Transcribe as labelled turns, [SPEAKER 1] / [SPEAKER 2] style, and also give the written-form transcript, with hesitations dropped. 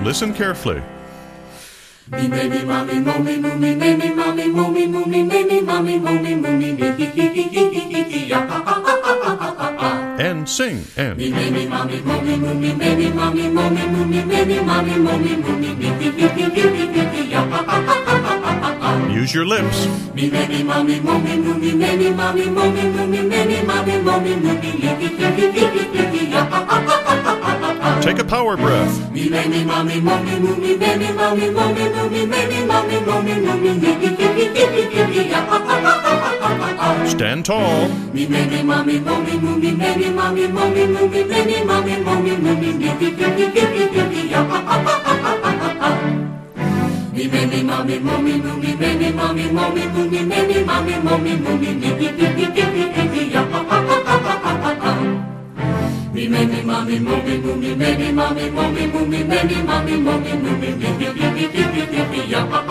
[SPEAKER 1] Listen carefully.
[SPEAKER 2] Me baby mommy mommy mommy baby mommy mommy mommy baby mommy mommy mommy
[SPEAKER 1] And sing and.
[SPEAKER 2] me baby mommy mommy mommy baby mommy mommy mommy baby mommy mommy mommy
[SPEAKER 1] Use your lips.
[SPEAKER 2] me baby mommy mommy mommy baby mommy mommy mommy baby mommy mommy mommy
[SPEAKER 1] Take a power breath.
[SPEAKER 2] me baby mommy mommy mommy baby mommy mommy mommy baby mommy mommy mommy
[SPEAKER 1] Stand tall.
[SPEAKER 2] me baby mommy mommy mommy baby mommy mommy mommy baby mommy mommy mommy me baby mommy mommy mommy baby mommy mommy mommy baby mommy mommy mommy me baby mommy mommy mommy baby mommy mommy mommy baby mommy mommy mommy